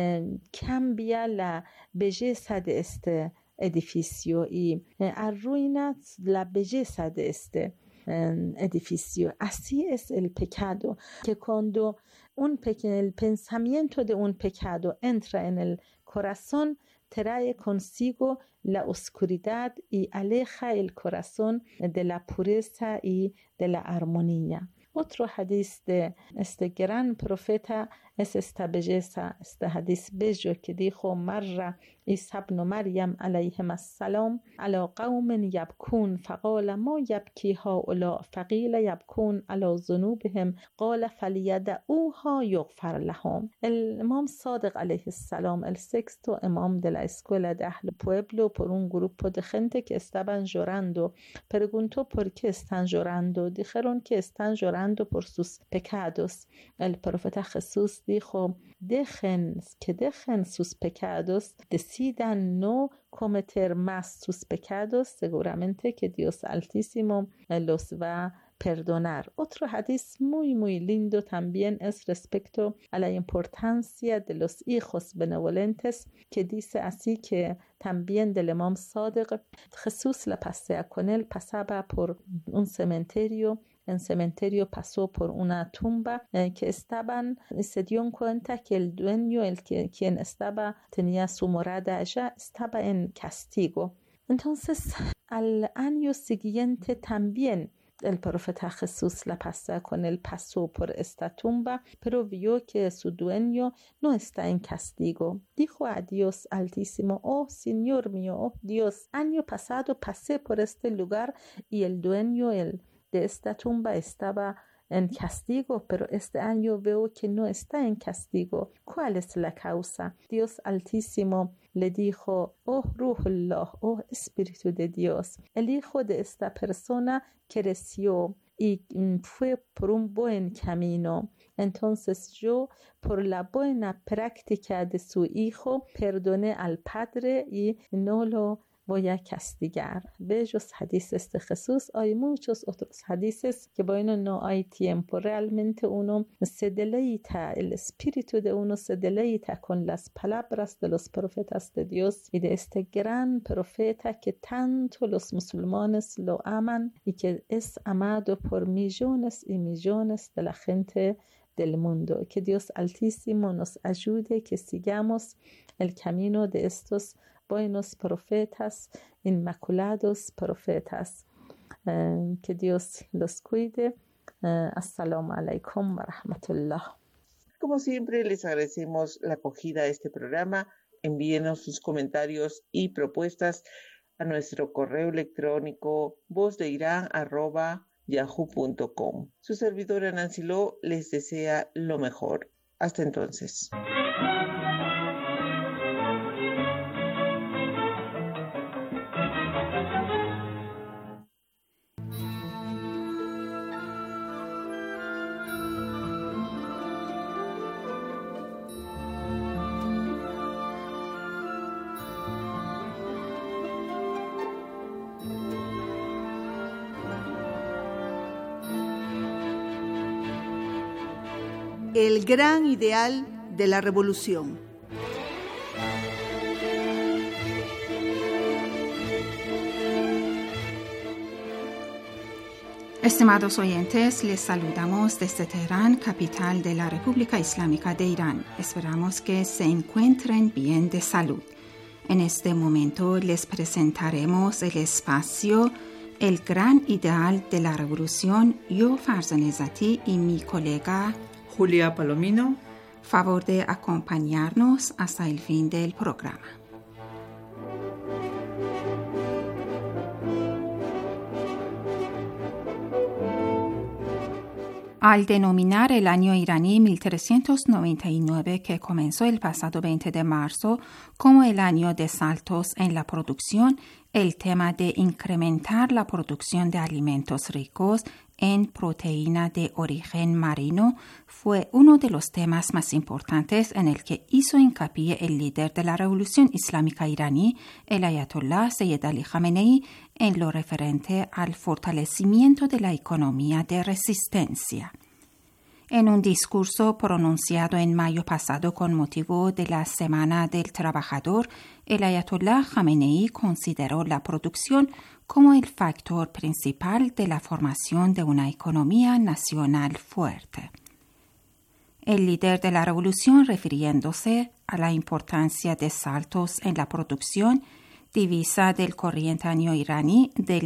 cambia la belleza de este edificio y arruina la belleza de este edificio. Así es el pecado, que cuando el pensamiento de un pecado entra en el corazón, trae consigo la oscuridad y aleja el corazón de la pureza y de la armonía. Otro hadith de este gran profeta es esta belleza, este hadith bello que dijo: Marra Isa ibn Maryam alayhim السلام على قوم يبكون فقال ما يبكي هؤلاء فقيل يبكون على ذنوبهم قال فليدعوها يغفر لهم. El Imam Sadiq alayhi السلام, el sexto imam de la escuela de Ahl Pueblo, por un grupo de gente que estaban llorando, preguntó por qué están llorando. Dijeron que están llorando por sus pecados. El profeta Jesús dijo: dejen sus pecados, decidan no cometer más sus pecados, seguramente que Dios Altísimo los va a perdonar. Otro hadith muy lindo también es respecto a la importancia de los hijos benevolentes, que dice así, que también del Imam Sadiq: Jesús, la paz sea con él, pasaba por un cementerio. En cementerio pasó por una tumba que estaban, se dio cuenta que el dueño, quien tenía su morada allá, estaba en castigo. Entonces, al año siguiente también el profeta Jesús, la paz sea con él, pasó por esta tumba, pero vio que su dueño no está en castigo. Dijo a Dios Altísimo: oh Señor mío, oh Dios, año pasado pasé por este lugar y el dueño de esta tumba estaba en castigo, pero este año veo que no está en castigo. ¿Cuál es la causa? Dios Altísimo le dijo: oh Ruhullah, oh Espíritu de Dios, el hijo de esta persona creció y fue por un buen camino. Entonces yo, por la buena práctica de su hijo, perdoné al padre y no lo voy a castigar. Bellos hadices de Jesús, hay muchos otros hadices que bueno, no hay tiempo. Realmente uno se deleita, el espíritu de uno se deleita con las palabras de los profetas de Dios y de este gran profeta que tanto los musulmanes lo aman y que es amado por millones y millones de la gente del mundo. Que Dios Altísimo nos ayude, que sigamos el camino de estos buenos profetas, inmaculados profetas. Que Dios los cuide. Assalamu alaikum wa rahmatullah. Como siempre, les agradecemos la acogida a este programa. Envíenos sus comentarios y propuestas a nuestro correo electrónico vozdeiran@yahoo.com. Su servidora Nancy Lo les desea lo mejor. Hasta entonces. El gran ideal de la revolución. Estimados oyentes, les saludamos desde Teherán, capital de la República Islámica de Irán. Esperamos que se encuentren bien de salud. En este momento les presentaremos el espacio El gran ideal de la revolución. Yo, Farzaneh Zati, y mi colega Julia Palomino, favor de acompañarnos hasta el fin del programa. Al denominar el año iraní 1399, que comenzó el pasado 20 de marzo, como el año de saltos en la producción, el tema de incrementar la producción de alimentos ricos en proteína de origen marino fue uno de los temas más importantes en el que hizo hincapié el líder de la Revolución Islámica iraní, el Ayatollah Sayyid Ali Khamenei, en lo referente al fortalecimiento de la economía de resistencia. En un discurso pronunciado en mayo pasado con motivo de la Semana del Trabajador, el Ayatollah Khamenei consideró la producción como el factor principal de la formación de una economía nacional fuerte. El líder de la revolución, refiriéndose a la importancia de saltos en la producción, divisa del corriente año iraní del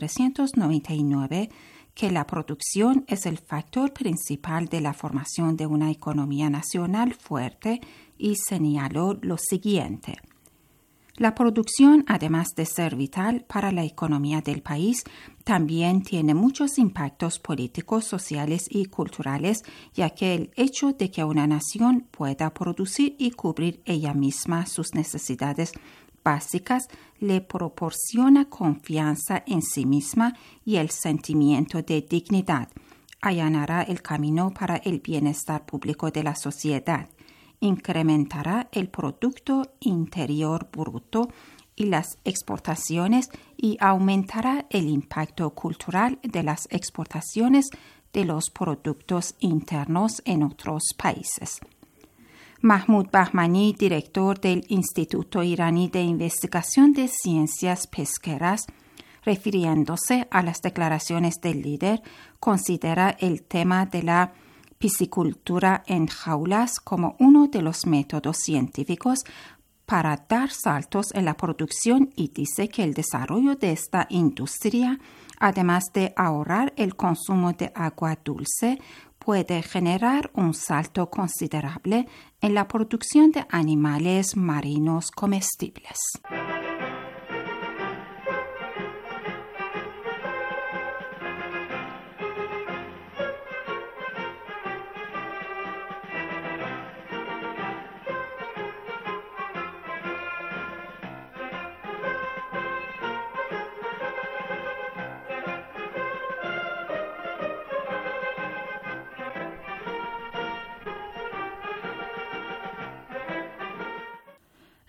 1399, que la producción es el factor principal de la formación de una economía nacional fuerte, y señaló lo siguiente. La producción, además de ser vital para la economía del país, también tiene muchos impactos políticos, sociales y culturales, ya que el hecho de que una nación pueda producir y cubrir ella misma sus necesidades básicas le proporciona confianza en sí misma y el sentimiento de dignidad. Allanará el camino para el bienestar público de la sociedad. Incrementará el Producto Interior Bruto y las exportaciones y aumentará el impacto cultural de las exportaciones de los productos internos en otros países. Mahmoud Bahmani, director del Instituto Iraní de Investigación de Ciencias Pesqueras, refiriéndose a las declaraciones del líder, considera el tema de la piscicultura en jaulas como uno de los métodos científicos para dar saltos en la producción y dice que el desarrollo de esta industria, además de ahorrar el consumo de agua dulce, puede generar un salto considerable en la producción de animales marinos comestibles.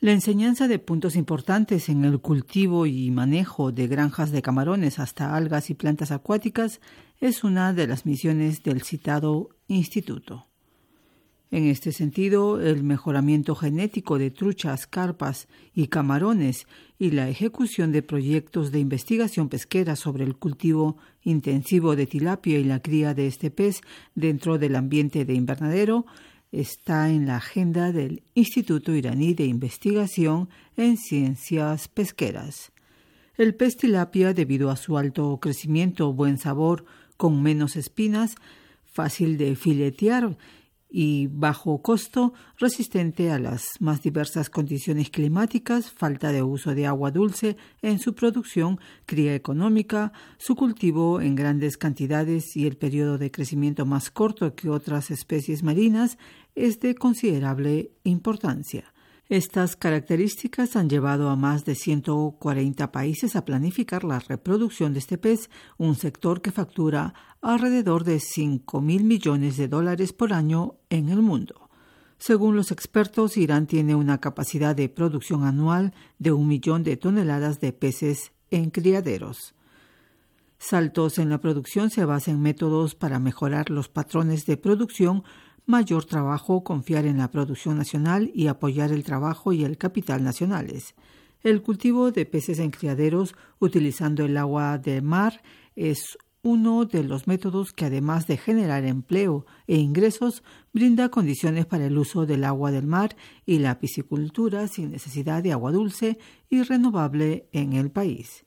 La enseñanza de puntos importantes en el cultivo y manejo de granjas de camarones hasta algas y plantas acuáticas es una de las misiones del citado instituto. En este sentido, el mejoramiento genético de truchas, carpas y camarones y la ejecución de proyectos de investigación pesquera sobre el cultivo intensivo de tilapia y la cría de este pez dentro del ambiente de invernadero está en la agenda del Instituto Iraní de Investigación en Ciencias Pesqueras. El pez tilapia, debido a su alto crecimiento, buen sabor, con menos espinas, fácil de filetear y bajo costo, resistente a las más diversas condiciones climáticas, falta de uso de agua dulce en su producción, cría económica, su cultivo en grandes cantidades y el periodo de crecimiento más corto que otras especies marinas es de considerable importancia. Estas características han llevado a más de 140 países a planificar la reproducción de este pez, un sector que factura alrededor de $5.000 millones por año en el mundo. Según los expertos, Irán tiene una capacidad de producción anual de 1 millón de toneladas de peces en criaderos. Saltos en la producción se basan en métodos para mejorar los patrones de producción, mayor trabajo, confiar en la producción nacional y apoyar el trabajo y el capital nacionales. El cultivo de peces en criaderos utilizando el agua de mar es uno de los métodos que, además de generar empleo e ingresos, brinda condiciones para el uso del agua del mar y la piscicultura sin necesidad de agua dulce y renovable en el país.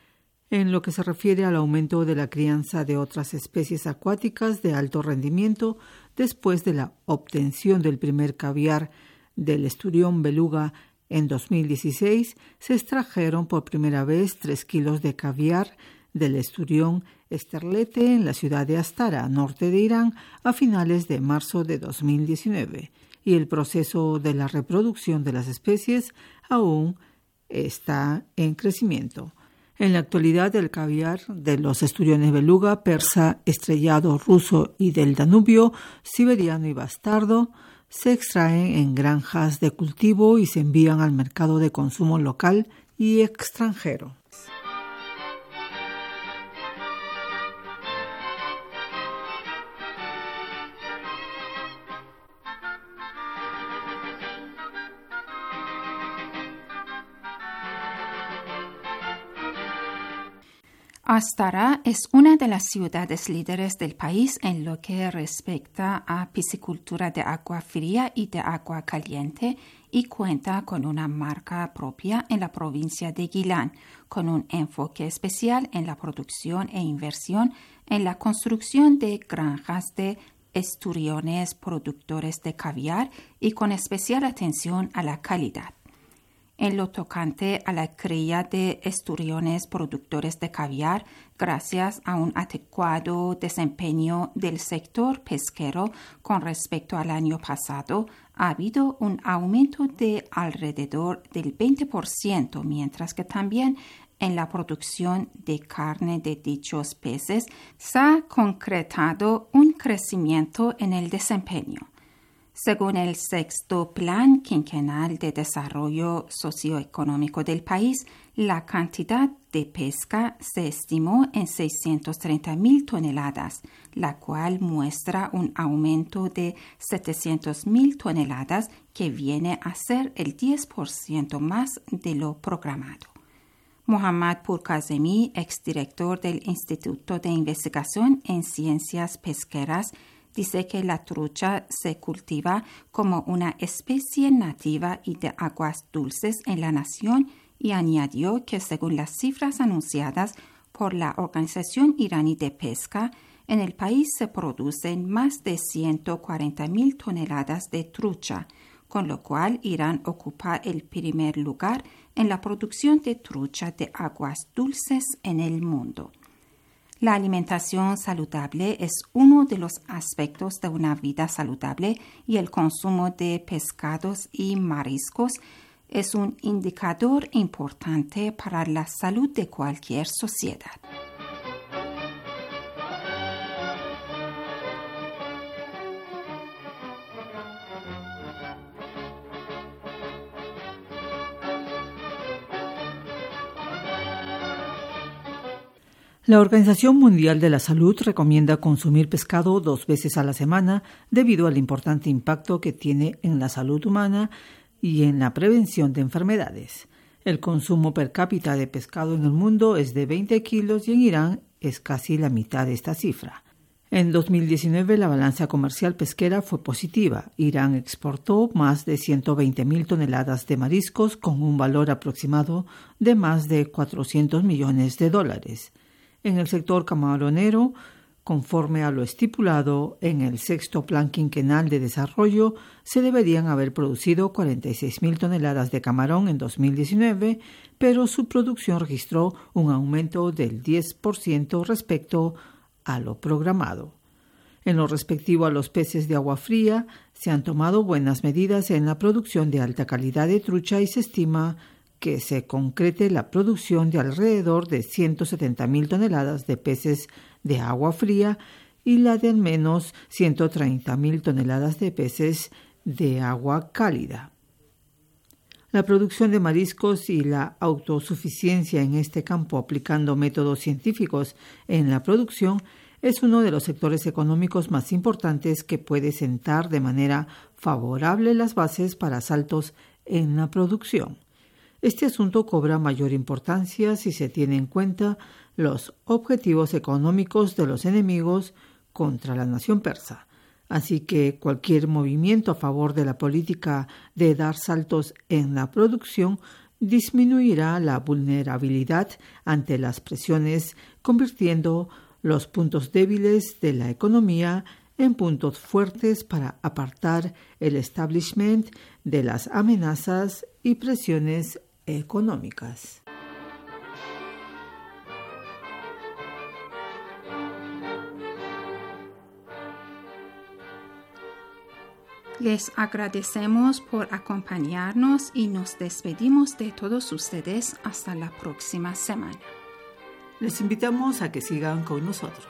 En lo que se refiere al aumento de la crianza de otras especies acuáticas de alto rendimiento, después de la obtención del primer caviar del esturión beluga en 2016, se extrajeron por primera vez 3 kilos de caviar del esturión esterlete en la ciudad de Astara, norte de Irán, a finales de marzo de 2019, y el proceso de la reproducción de las especies aún está en crecimiento. En la actualidad, el caviar de los esturiones beluga, persa, estrellado, ruso y del Danubio, siberiano y bastardo, se extraen en granjas de cultivo y se envían al mercado de consumo local y extranjero. Astara es una de las ciudades líderes del país en lo que respecta a piscicultura de agua fría y de agua caliente y cuenta con una marca propia en la provincia de Gilán, con un enfoque especial en la producción e inversión en la construcción de granjas de esturiones productores de caviar y con especial atención a la calidad. En lo tocante a la cría de esturiones productores de caviar, gracias a un adecuado desempeño del sector pesquero con respecto al año pasado, ha habido un aumento de alrededor del 20%, mientras que también en la producción de carne de dichos peces se ha concretado un crecimiento en el desempeño. Según el sexto Plan Quinquenal de Desarrollo Socioeconómico del país, la cantidad de pesca se estimó en 630.000 toneladas, la cual muestra un aumento de 700.000 toneladas que viene a ser el 10% más de lo programado. Mohammad Purkazemi, exdirector del Instituto de Investigación en Ciencias Pesqueras, dice que la trucha se cultiva como una especie nativa y de aguas dulces en la nación y añadió que según las cifras anunciadas por la Organización Iraní de Pesca, en el país se producen más de 140.000 toneladas de trucha, con lo cual Irán ocupa el primer lugar en la producción de trucha de aguas dulces en el mundo. La alimentación saludable es uno de los aspectos de una vida saludable y el consumo de pescados y mariscos es un indicador importante para la salud de cualquier sociedad. La Organización Mundial de la Salud recomienda consumir pescado 2 veces a la semana debido al importante impacto que tiene en la salud humana y en la prevención de enfermedades. El consumo per cápita de pescado en el mundo es de 20 kilos y en Irán es casi la mitad de esta cifra. En 2019 la balanza comercial pesquera fue positiva. Irán exportó más de 120.000 toneladas de mariscos con un valor aproximado de más de $400 millones. En el sector camaronero, conforme a lo estipulado en el 6º Plan Quinquenal de Desarrollo, se deberían haber producido 46.000 toneladas de camarón en 2019, pero su producción registró un aumento del 10% respecto a lo programado. En lo respectivo a los peces de agua fría, se han tomado buenas medidas en la producción de alta calidad de trucha y se estima que se concrete la producción de alrededor de 170.000 toneladas de peces de agua fría y la de al menos 130.000 toneladas de peces de agua cálida. La producción de mariscos y la autosuficiencia en este campo aplicando métodos científicos en la producción es uno de los sectores económicos más importantes que puede sentar de manera favorable las bases para saltos en la producción. Este asunto cobra mayor importancia si se tiene en cuenta los objetivos económicos de los enemigos contra la nación persa. Así que cualquier movimiento a favor de la política de dar saltos en la producción disminuirá la vulnerabilidad ante las presiones, convirtiendo los puntos débiles de la economía en puntos fuertes para apartar el establishment de las amenazas y presiones económicas. Les agradecemos por acompañarnos y nos despedimos de todos ustedes hasta la próxima semana. Les invitamos a que sigan con nosotros.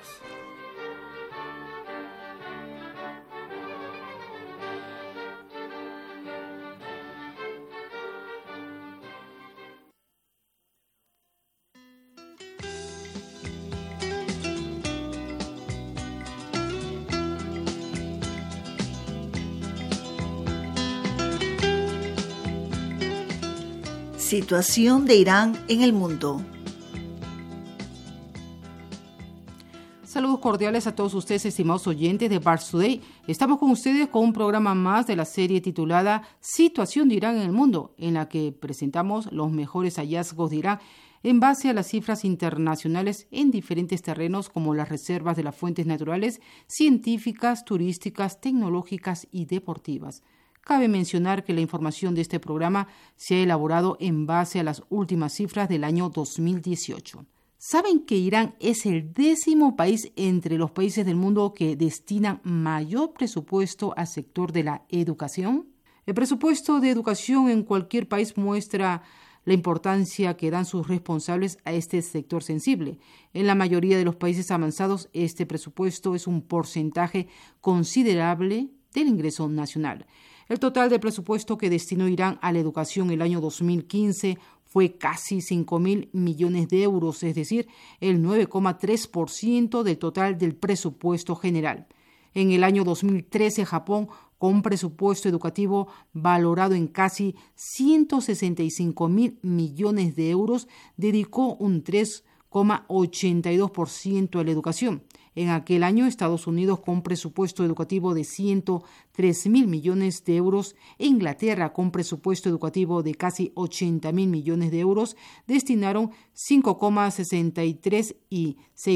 Situación de Irán en el mundo. Saludos cordiales a todos ustedes, estimados oyentes de Pars Today. Estamos con ustedes con un programa más de la serie titulada Situación de Irán en el mundo, en la que presentamos los mejores hallazgos de Irán en base a las cifras internacionales en diferentes terrenos como las reservas de las fuentes naturales, científicas, turísticas, tecnológicas y deportivas. Cabe mencionar que la información de este programa se ha elaborado en base a las últimas cifras del año 2018. ¿Saben que Irán es el 10º país entre los países del mundo que destinan mayor presupuesto al sector de la educación? El presupuesto de educación en cualquier país muestra la importancia que dan sus responsables a este sector sensible. En la mayoría de los países avanzados, este presupuesto es un porcentaje considerable del ingreso nacional. El total de presupuesto que destinó Irán a la educación el año 2015 fue casi 5.000 millones de euros, es decir, el 9,3% del total del presupuesto general. En el año 2013, Japón, con un presupuesto educativo valorado en casi 165.000 millones de euros, dedicó un 3,82% a la educación. En aquel año, Estados Unidos, con un presupuesto educativo de 103.000 millones de euros, e Inglaterra, con un presupuesto educativo de casi 80.000 millones de euros, destinaron 5,63 y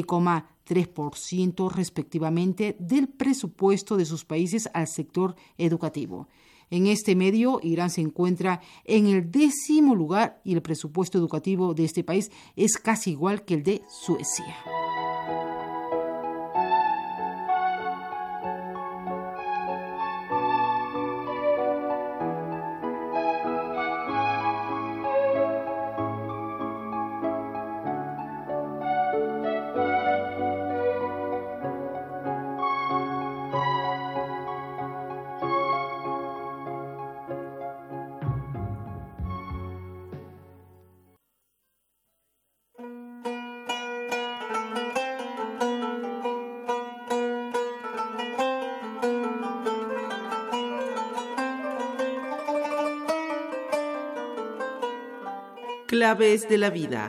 6,3% respectivamente del presupuesto de sus países al sector educativo. En este medio, Irán se encuentra en el 10º lugar y el presupuesto educativo de este país es casi igual que el de Suecia. Claves de la vida.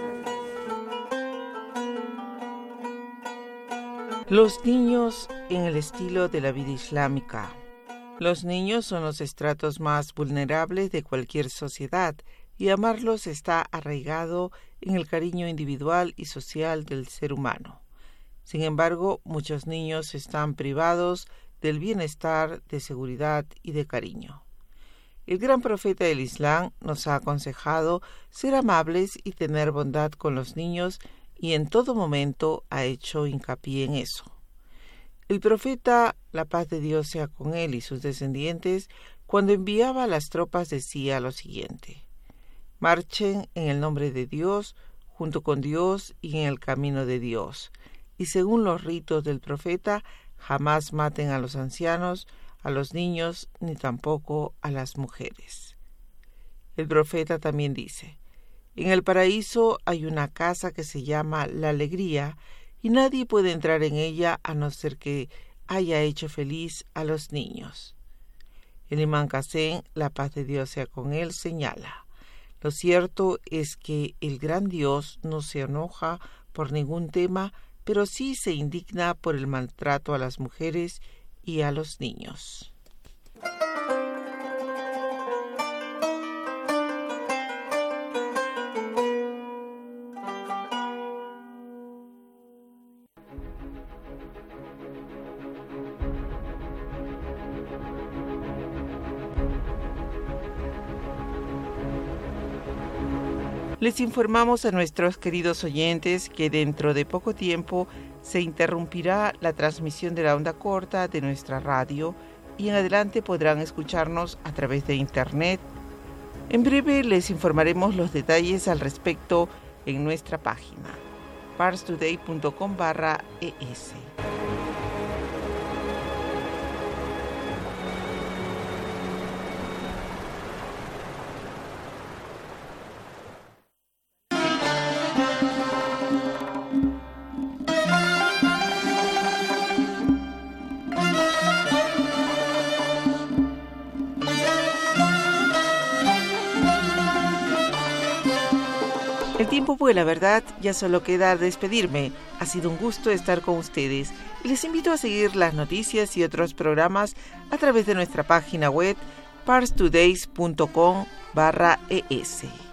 Los niños en el estilo de la vida islámica. Los niños son los estratos más vulnerables de cualquier sociedad y amarlos está arraigado en el cariño individual y social del ser humano. Sin embargo, muchos niños están privados del bienestar, de seguridad y de cariño. El gran profeta del Islam nos ha aconsejado ser amables y tener bondad con los niños y en todo momento ha hecho hincapié en eso. El profeta, la paz de Dios sea con él y sus descendientes, cuando enviaba a las tropas decía lo siguiente: marchen en el nombre de Dios, junto con Dios y en el camino de Dios. Y según los ritos del profeta, jamás maten a los ancianos, a los niños, ni tampoco a las mujeres. El profeta también dice: en el paraíso hay una casa que se llama la alegría, y nadie puede entrar en ella a no ser que haya hecho feliz a los niños. El imán Qasim, la paz de Dios sea con él, señala: lo cierto es que el gran Dios no se enoja por ningún tema, pero sí se indigna por el maltrato a las mujeres y a los niños. Les informamos a nuestros queridos oyentes que dentro de poco tiempo se interrumpirá la transmisión de la onda corta de nuestra radio y en adelante podrán escucharnos a través de Internet. En breve les informaremos los detalles al respecto en nuestra página parstoday.com/es. El tiempo vuela, ¿verdad? Ya solo queda despedirme. Ha sido un gusto estar con ustedes y les invito a seguir las noticias y otros programas a través de nuestra página web parstodays.com/es.